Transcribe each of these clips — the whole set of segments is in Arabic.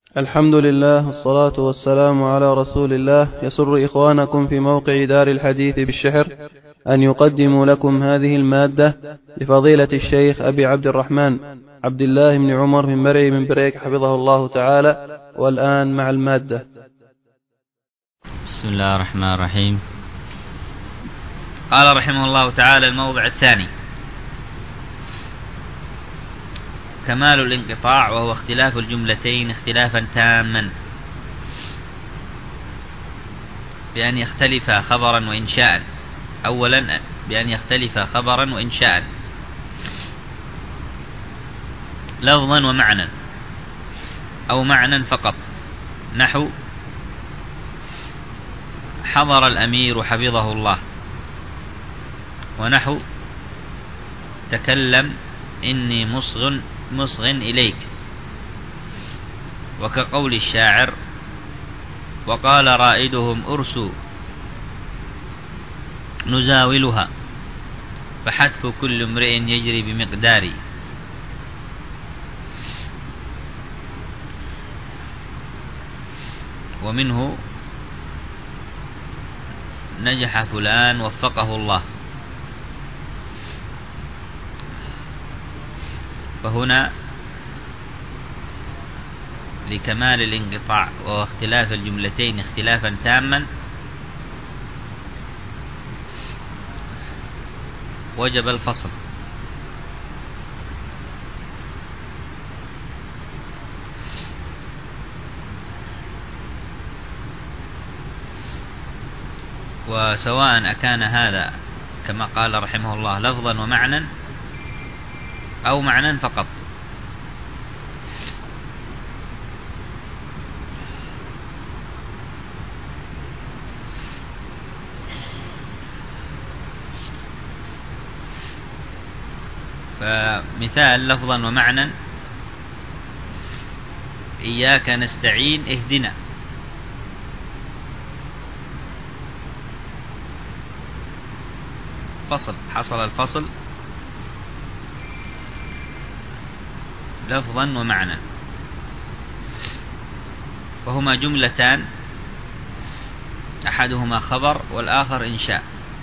الحمد لله والصلاة والسلام على رسول الله. يسر إخوانكم في موقع دار الحديث بالشحر أن يقدموا لكم هذه المادة لفضيلة الشيخ أبي عبد الرحمن عبد الله بن عمر بن مرعي بن بريك حفظه الله تعالى. والآن مع المادة. بسم الله الرحمن الرحيم. قال رحمه الله تعالى: الموضع الثاني: كمال الانقطاع، وهو اختلاف الجملتين اختلافا تاما، بأن يختلف خبرا وإنشاء. أولا بأن يختلف خبرا وإنشاء، لفظا ومعنى، أو معنى فقط، نحو: حضر الأمير حفظه الله، ونحو: تكلم إني مصغ إليك. وكقول الشاعر: وقال رائدهم أرسوا نزاولها، فحتف كل امرئ يجري بمقداري. ومنه: نجح فلان وفقه الله. فهنا لكمال الانقطاع واختلاف الجملتين اختلافا تاما وجب الفصل. وسواء أكان هذا كما قال رحمه الله لفظا ومعنى، أو معنى فقط. فمثال لفظا ومعنى: إياك نستعين اهدنا. فصل، حصل الفصل لفظا ومعنى، وهما جملتان، أحدهما خبر والآخر إنشاء.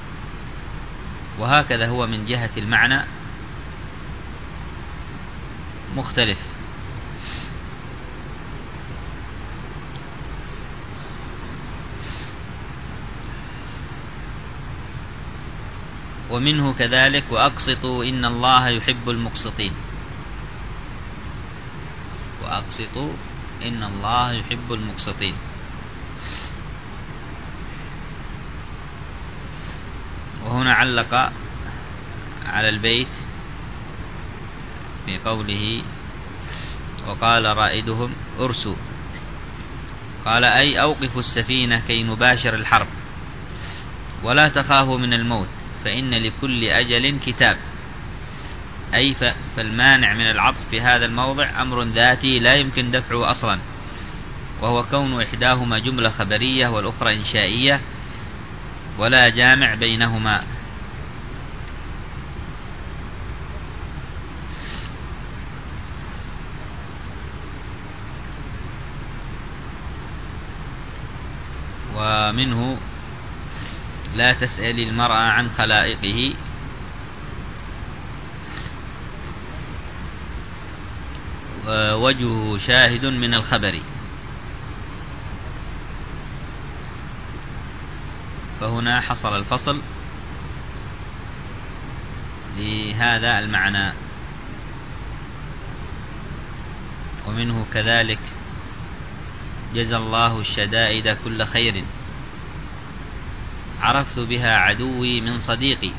وهكذا هو من جهة المعنى مختلف. ومنه كذلك: وأقسطوا إن الله يحب المقسطين. وأقسطوا إن الله يحب المقسطين. وهنا علق على البيت في قوله: وقال رائدهم أرسوا، قال: أي أوقفوا السفينة كي نباشر الحرب، ولا تخافوا من الموت فإن لكل أجل كتاب. أي فالمانع من العطف في هذا الموضع أمر ذاتي لا يمكن دفعه أصلا، وهو كون إحداهما جملة خبرية والأخرى إنشائية، ولا جامع بينهما. ومنه: لا تسأل المرء عن خلائقه، وجهه شاهد من الخبر. فهنا حصل الفصل لهذا المعنى. ومنه كذلك: جزى الله الشدائد كل خير، عرفت بها عدوي من صديقي.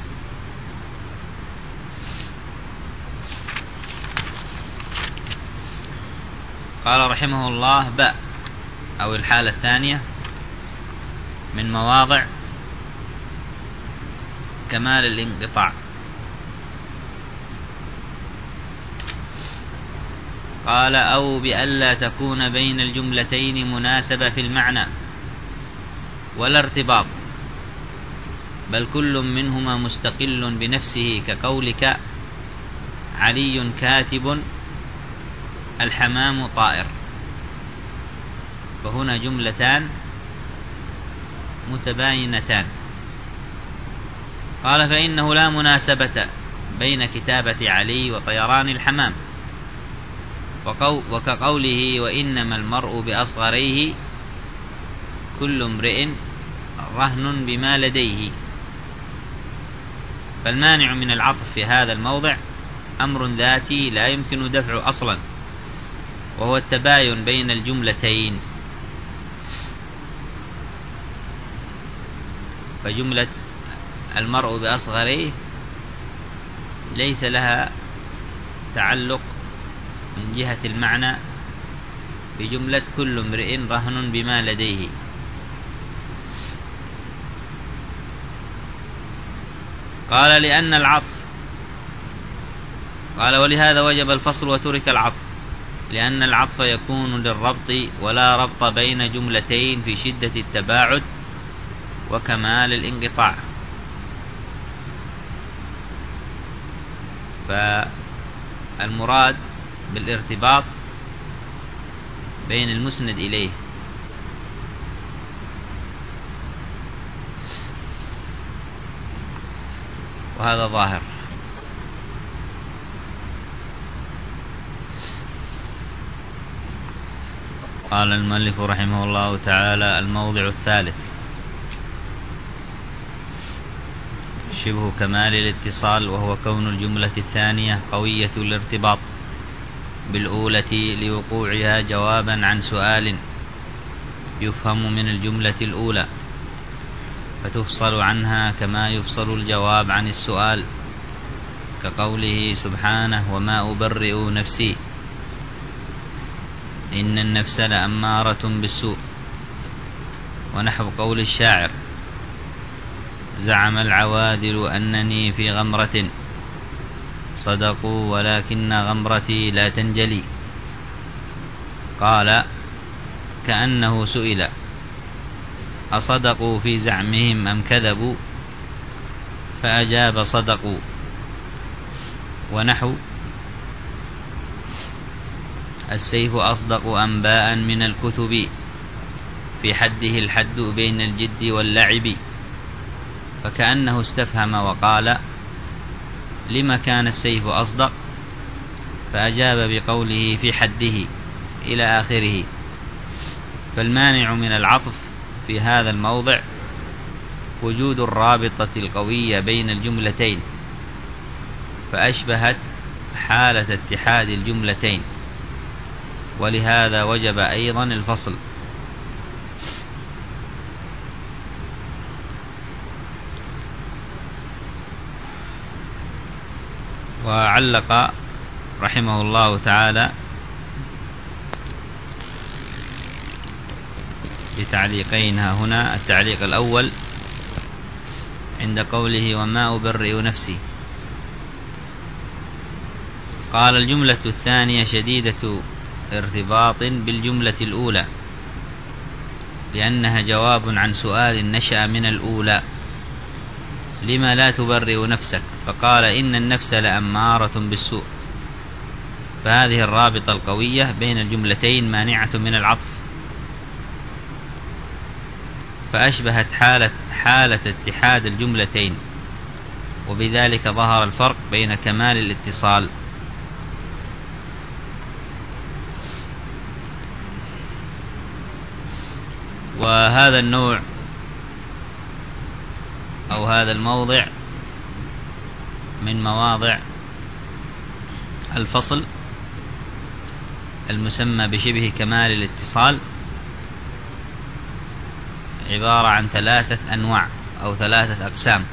قال رحمه الله: باء، أو الحالة الثانية من مواضع كمال الانقطاع. قال: أو بألا تكون بين الجملتين مناسبة في المعنى ولا ارتباط، بل كل منهما مستقل بنفسه، كقولك: علي كاتب الحمام طائر. فهنا جملتان متباينتان. قال فإنه لا مناسبة بين كتابة علي وطيران الحمام، وكقوله وإنما المرء بأصغريه كل امرئ رهن بما لديه. فالمانع من العطف في هذا الموضع أمر ذاتي لا يمكن دفعه أصلا، وهو التباين بين الجملتين. فجملة المرء بأصغريه ليس لها تعلق من جهة المعنى بجملة كل امرئ رهن بما لديه. قال لأن العطف، قال ولهذا وجب الفصل وترك العطف، لأن العطف يكون للربط ولا ربط بين جملتين في شدة التباعد وكمال الانقطاع. فالمراد بالارتباط بين المسند إليه، وهذا ظاهر. قال المؤلف رحمه الله تعالى: الموضع الثالث شبه كمال الاتصال، وهو كون الجملة الثانية قوية الارتباط بالأولى لوقوعها جوابا عن سؤال يفهم من الجملة الأولى، فتفصل عنها كما يفصل الجواب عن السؤال، كقوله سبحانه: وما أبرئ نفسي إن النفس لأمارة بالسوء. ونحو قول الشاعر: زعم العوادل أنني في غمرة صدقوا ولكن غمرتي لا تنجلي. قال كأنه سئل: أصدقوا في زعمهم أم كذبوا؟ فأجاب: صدقوا. ونحو: السيف أصدق أنباء من الكتب في حده الحد بين الجد واللعب. فكأنه استفهم وقال: لما كان السيف أصدق؟ فأجاب بقوله في حده إلى آخره. فالمانع من العطف في هذا الموضع وجود الرابطة القوية بين الجملتين، فأشبهت حالة اتحاد الجملتين، ولهذا وجب أيضا الفصل. وعلق رحمه الله تعالى بتعليقين هنا. التعليق الأول عند قوله: وما أبرئ نفسي. قال: الجملة الثانية شديدة ارتباط بالجملة الأولى، لأنها جواب عن سؤال نشأ من الأولى: لما لا تبرئ نفسك؟ فقال: إن النفس لأمارة بالسوء. فهذه الرابطة القوية بين الجملتين مانعة من العطف، فأشبهت حالة اتحاد الجملتين، وبذلك ظهر الفرق بين كمال الاتصال. وهذا النوع أو هذا الموضع من مواضع الفصل المسمى بشبه كمال الاتصال عبارة عن 3 أنواع أو 3 أقسام،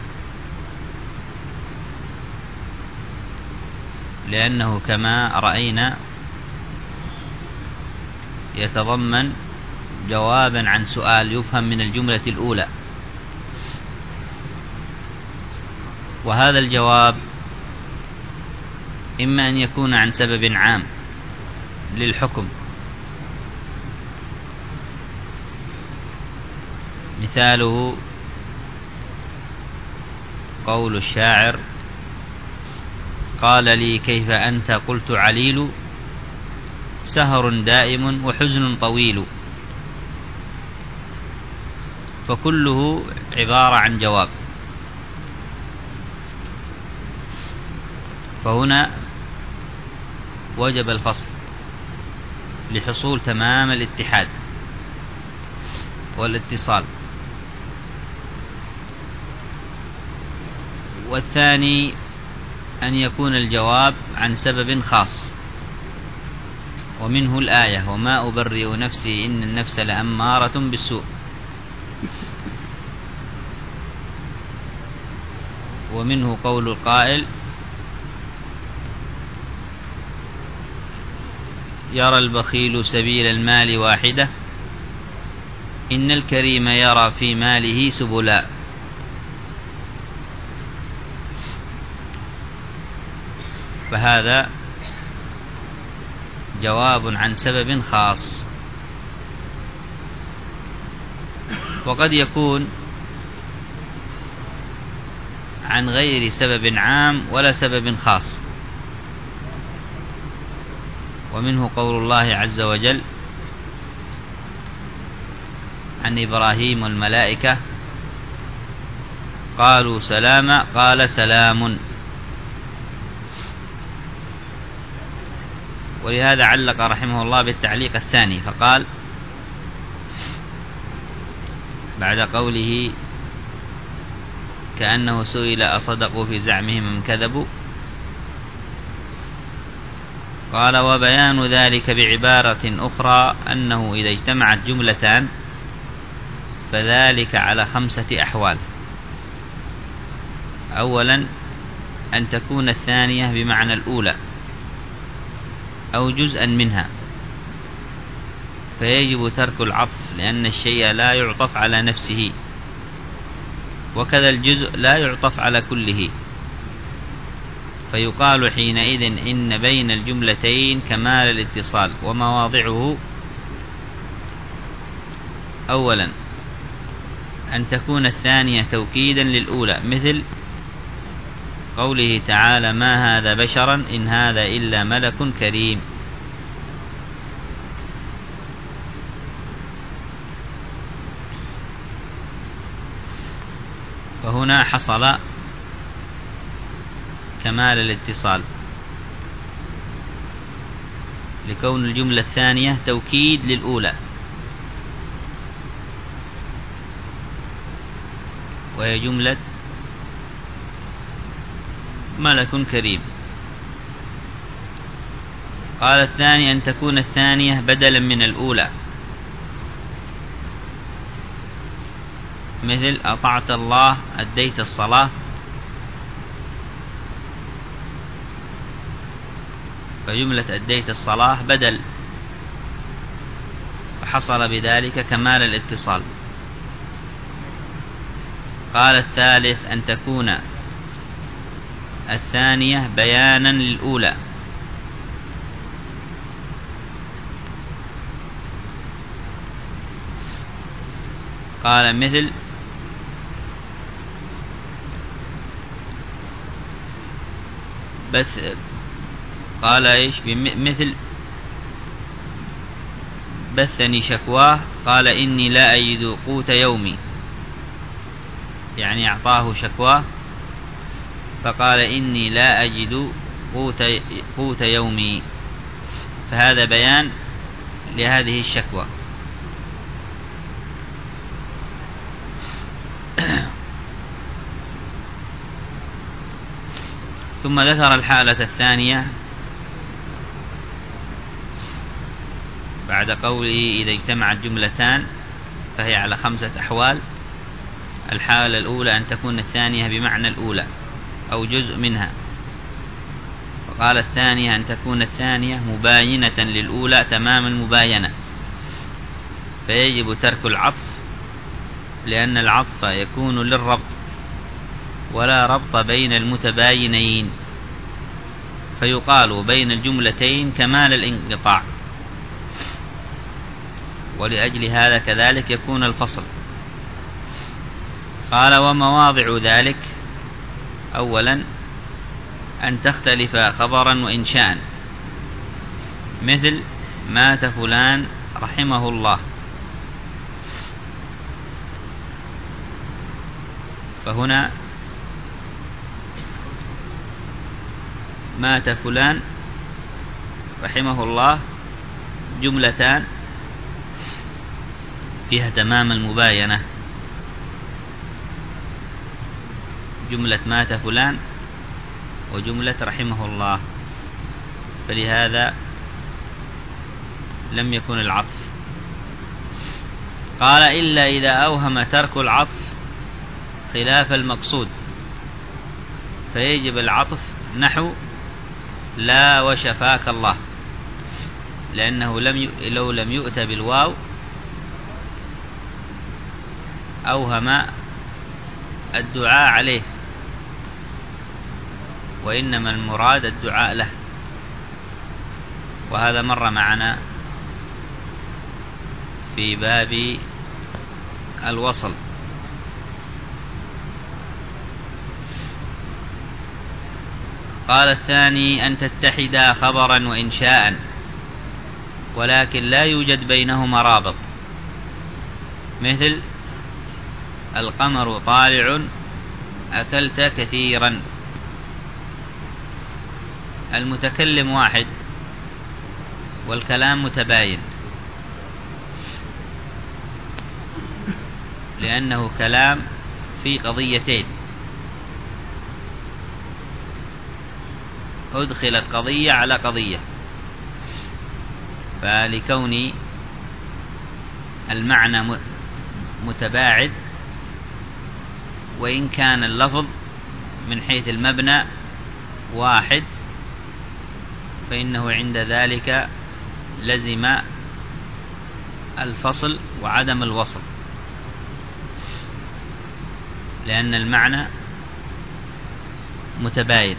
لأنه كما رأينا يتضمن جوابا عن سؤال يفهم من الجملة الأولى، وهذا الجواب إما أن يكون عن سبب عام للحكم، مثاله قول الشاعر: قال لي كيف أنت قلت عليل سهر دائم وحزن طويل. فكله عبارة عن جواب. فهنا وجب الفصل لحصول تمام الاتحاد والاتصال. والثاني أن يكون الجواب عن سبب خاص، ومنه الآية: وما أبرئ نفسي إن النفس لأمارة بالسوء. ومنه قول القائل: يرى البخيل سبيل المال واحدة إن الكريم يرى في ماله سبلا. فهذا جواب عن سبب خاص. وقد يكون عن غير سبب عام ولا سبب خاص. ومنه قول الله عز وجل عن إبراهيم والملائكة: قالوا سلاما قال سلام. ولهذا علق رحمه الله بالتعليق الثاني فقال بعد قوله: كأنه سئل أصدقوا في زعمهم أم كذبوا، قال: وبيان ذلك بعبارة أخرى أنه إذا اجتمعت جملتان فذلك على 5 أحوال. أولا أن تكون الثانية بمعنى الأولى أو جزءا منها، فيجب ترك العطف لأن الشيء لا يعطف على نفسه، وكذا الجزء لا يعطف على كله، فيقال حينئذ إن بين الجملتين كمال الاتصال. ومواضعه: أولا أن تكون الثانية توكيدا للأولى، مثل قوله تعالى: ما هذا بشرا إن هذا إلا ملك كريم. فهنا حصل كمال الاتصال لكون الجملة الثانية توكيد للأولى، وهي جملة ملك كريم. قال الثاني أن تكون الثانية بدلا من الأولى، مثل أطعت الله أديت الصلاة، فجملة أديت الصلاة بدل، فحصل بذلك كمال الاتصال. قال الثالث أن تكون الثانية بيانا للأولى، قال مثل قال إيش مثل بثني شكواه قال إني لا أجد قوت يومي، يعني أعطاه شكواه فقال إني لا أجد قوت يومي، فهذا بيان لهذه الشكوى. ثم ذكر الحالة الثانية بعد قوله إذا اجتمعت جملتان فهي على 5 أحوال. الحالة الأولى أن تكون الثانية بمعنى الأولى أو جزء منها، وقال الثانية أن تكون الثانية مباينة للأولى تمام المباينة، فيجب ترك العطف لأن العطف يكون للربط ولا ربط بين المتباينين، فيقال بين الجملتين كمال الانقطاع، ولأجل هذا كذلك يكون الفصل. قال ومواضع ذلك: أولا أن تختلف خبرا وإنشاء، مثل مات فلان رحمه الله، فهنا مات فلان رحمه الله جملتان فيها تمام المباينة، جملة مات فلان وجملة رحمه الله، فلهذا لم يكن العطف. قال إلا إذا أوهم ترك العطف خلاف المقصود فيجب العطف، نحو لا وشفاك الله، لأنه لو لم يؤت بالواو أوهم الدعاء عليه، وإنما المراد الدعاء له، وهذا مر معنا في باب الوصل. قال الثاني أن تتحدا خبرا وإنشاء ولكن لا يوجد بينهما رابط، مثل القمر طالع أكلت كثيرا. المتكلم واحد والكلام متباين، لأنه كلام في قضيتين، أدخلت قضية على قضية، فلكون المعنى متباعد وإن كان اللفظ من حيث المبنى واحد، فإنه عند ذلك لزم الفصل وعدم الوصل، لأن المعنى متباين.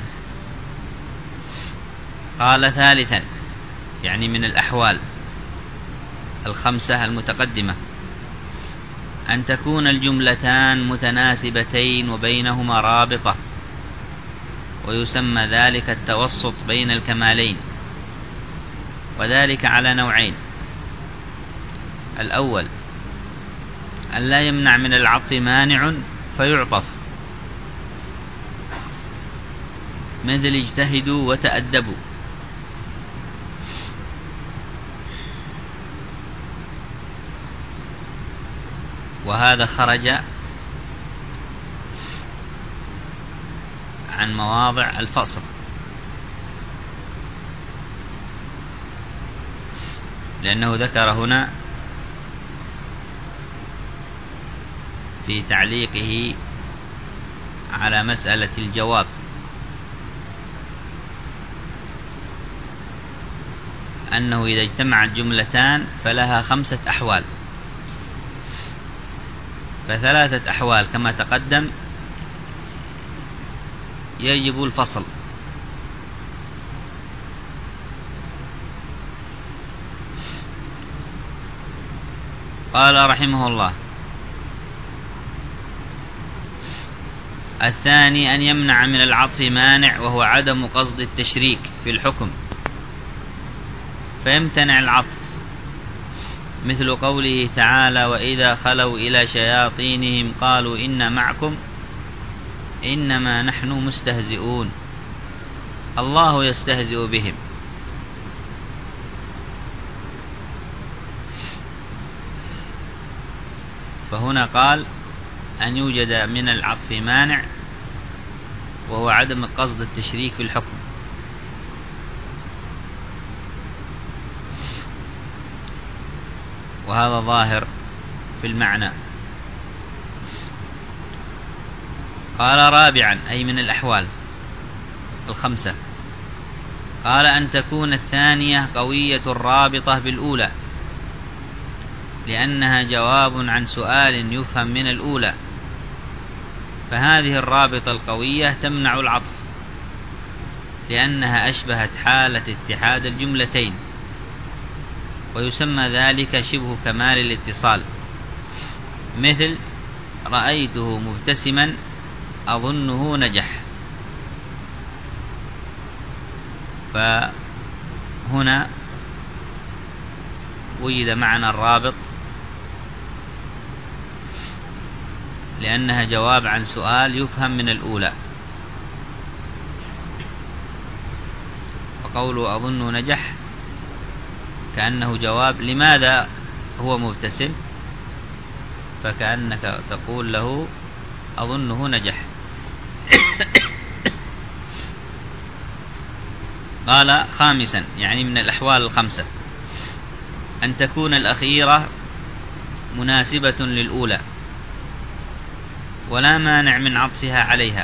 قال ثالثا، يعني من الأحوال الخمسة المتقدمة، أن تكون الجملتان متناسبتين وبينهما رابطة، ويسمى ذلك التوسط بين الكمالين، وذلك على نوعين: الأول أن لا يمنع من العطف مانع فيعطف، مثل اجتهدوا وتأدبوا، وهذا خرج عن مواضع الفصل، لأنه ذكر هنا في تعليقه على مسألة الجواب أنه إذا اجتمعت جملتان فلها 5 أحوال، ف3 أحوال كما تقدم يجب الفصل. قال رحمه الله: الثاني أن يمنع من العطف مانع وهو عدم قصد التشريك في الحكم، فيمتنع العطف، مثل قوله تعالى: وإذا خلوا إلى شياطينهم قالوا إنا معكم إنما نحن مستهزئون، الله يستهزئ بهم. فهنا قال أن يوجد من العطف مانع وهو عدم قصد التشريك في الحكم، وهذا ظاهر في المعنى. قال رابعا، أي من الأحوال الخمسة، قال أن تكون الثانية قوية الرابطة بالأولى، لأنها جواب عن سؤال يفهم من الأولى، فهذه الرابطة القوية تمنع العطف، لأنها أشبهت حالة اتحاد الجملتين، ويسمى ذلك شبه كمال الاتصال، مثل رأيته مبتسما أظنه نجح. فهنا وجد معنى الرابط لأنها جواب عن سؤال يفهم من الأولى. وقوله أظن نجح كأنه جواب لماذا هو مبتسم، فكأنك تقول له أظنه نجح. قال خامسا، يعني من الأحوال الخمسة، أن تكون الأخيرة مناسبة للأولى ولا مانع من عطفها عليها،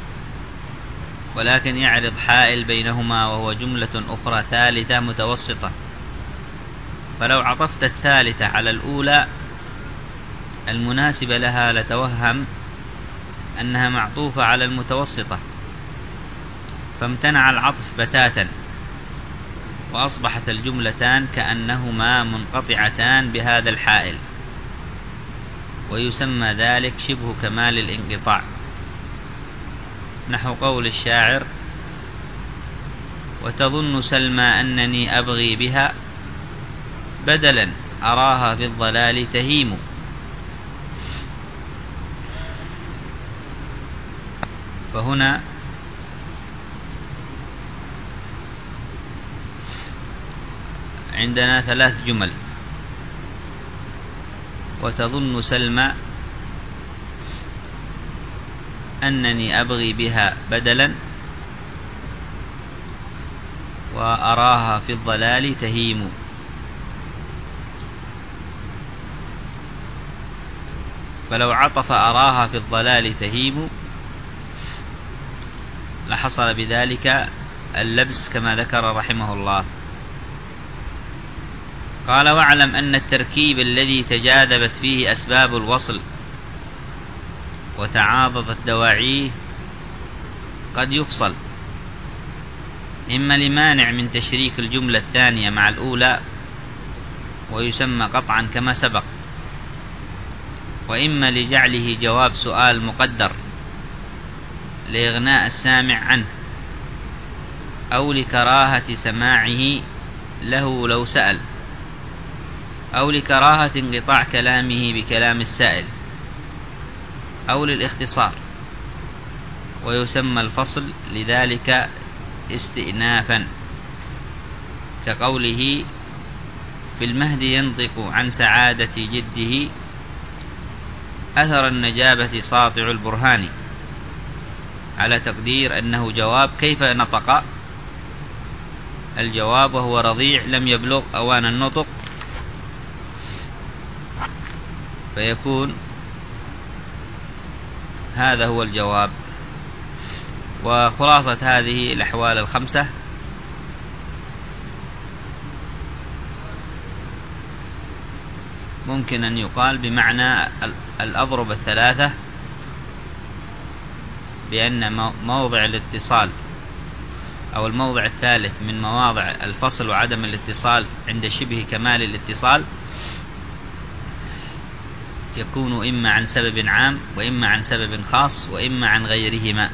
ولكن يعرض حائل بينهما وهو جملة أخرى ثالثة متوسطة، فلو عطفت الثالثة على الأولى المناسبة لها لتوهم أنها معطوفة على المتوسطة، فامتنع العطف بتاتا، وأصبحت الجملتان كأنهما منقطعتان بهذا الحائل، ويسمى ذلك شبه كمال الانقطاع، نحو قول الشاعر: وتظن سلمى أنني أبغي بها بدلا أراها في الضلال تهيم. فهنا عندنا 3 جمل: وتظن سلمى أنني أبغي بها بدلا وأراها في الضلال تهيم. فلو عطف أراها في الضلال تهيم لحصل بذلك اللبس كما ذكر رحمه الله. قال: واعلم أن التركيب الذي تجاذبت فيه أسباب الوصل وتعاضدت دواعيه قد يفصل، إما لمانع من تشريك الجملة الثانية مع الأولى ويسمى قطعا كما سبق، وإما لجعله جواب سؤال مقدر لإغناء السامع عنه، أو لكراهة سماعه له لو سأل، أو لكراهة انقطاع كلامه بكلام السائل، أو للاختصار، ويسمى الفصل لذلك استئنافا، كقوله: في المهد ينطق عن سعادة جده أثر النجابة ساطع البرهان، على تقدير أنه جواب كيف نطق الجواب وهو رضيع لم يبلغ أوان النطق، فيكون هذا هو الجواب. وخلاصة هذه الأحوال الخمسة: ممكن أن يقال بمعنى الأضرب الثلاثة بأن موضع الاتصال أو الموضع الثالث من مواضع الفصل وعدم الاتصال عند شبه كمال الاتصال يكون إما عن سبب عام، وإما عن سبب خاص، وإما عن غيرهما.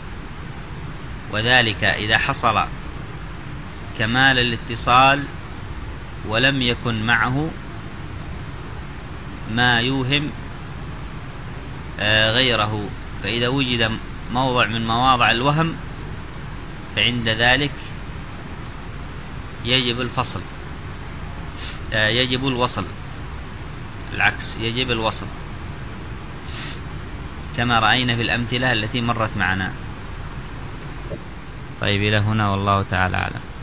وذلك إذا حصل كمال الاتصال ولم يكن معه ما يوهم غيره، فإذا وجد موضع من مواضع الوهم فعند ذلك يجب الفصل، يجب الوصل، العكس يجب الوصل، كما رأينا في الأمثلة التي مرت معنا. طيب إلى هنا والله تعالى أعلم.